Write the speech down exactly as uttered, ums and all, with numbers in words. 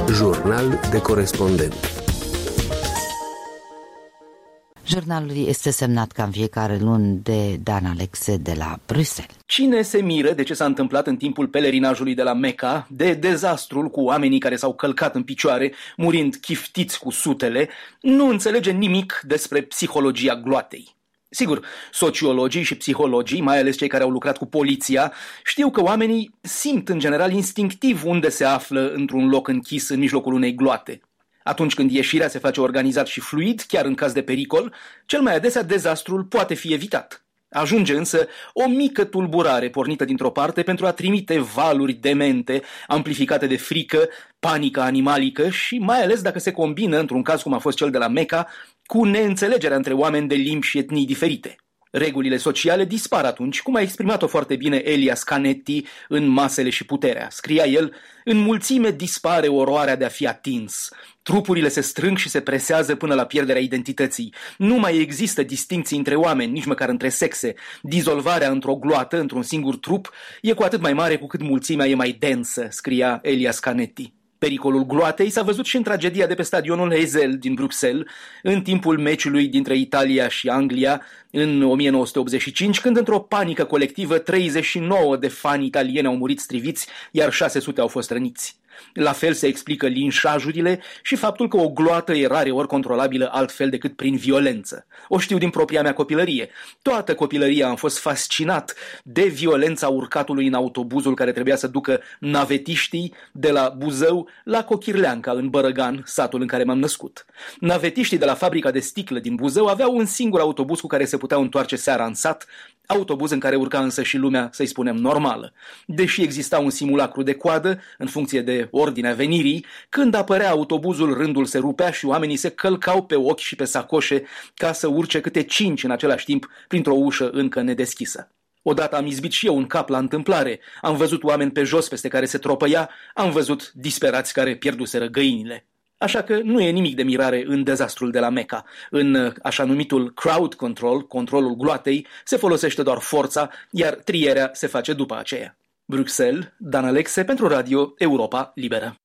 Jurnal de corespondent. Jurnalul este semnat ca în fiecare luni de Dan Alexe de la Bruxelles. Cine se miră de ce s-a întâmplat în timpul pelerinajului de la Mecca, de dezastrul cu oamenii care s-au călcat în picioare, murind chiftiți cu sutele, nu înțelege nimic despre psihologia gloatei. Sigur, sociologii și psihologii, mai ales cei care au lucrat cu poliția, știu că oamenii simt în general instinctiv unde se află într-un loc închis în mijlocul unei gloate. Atunci când ieșirea se face organizat și fluid, chiar în caz de pericol, cel mai adesea dezastrul poate fi evitat. Ajunge însă o mică tulburare pornită dintr-o parte pentru a trimite valuri demente, amplificate de frică, panică animalică și mai ales dacă se combină, într-un caz cum a fost cel de la Mecca, cu neînțelegerea între oameni de limbi și etnii diferite. Regulile sociale dispar atunci, cum a exprimat-o foarte bine Elias Canetti în Masele și puterea. Scria el: în mulțime dispare oroarea de a fi atins. Trupurile se strâng și se presează până la pierderea identității. Nu mai există distincții între oameni, nici măcar între sexe. Dizolvarea într-o gloată, într-un singur trup, e cu atât mai mare cu cât mulțimea e mai densă, scria Elias Canetti. Pericolul gloatei s-a văzut și în tragedia de pe stadionul Heysel din Bruxelles, în timpul meciului dintre Italia și Anglia în o mie nouă sute optzeci și cinci, când într-o panică colectivă treizeci și nouă de fani italieni au murit striviți, iar șase sute au fost răniți. La fel se explică linșajurile și faptul că o gloată e rareori controlabilă altfel decât prin violență. O știu din propria mea copilărie. Toată copilăria am fost fascinat de violența urcatului în autobuzul care trebuia să ducă navetiștii de la Buzău la Cochirleanca, în Bărăgan, satul în care m-am născut. Navetiștii de la fabrica de sticlă din Buzău aveau un singur autobuz cu care se puteau întoarce seara în sat, autobuz în care urca însă și lumea, să-i spunem, normală. Deși exista un simulacru de coadă, în funcție de ordinea venirii, când apărea autobuzul, rândul se rupea și oamenii se călcau pe ochi și pe sacoșe ca să urce câte cinci în același timp printr-o ușă încă nedeschisă. Odată am izbit și eu un cap la întâmplare, am văzut oameni pe jos peste care se tropăia, am văzut disperați care pierduseră găinile. Așa că nu e nimic de mirare în dezastrul de la Mecca. În așa numitul crowd control, controlul gloatei, se folosește doar forța, iar trierea se face după aceea. Bruxelles, Dan Alexe pentru Radio Europa Liberă.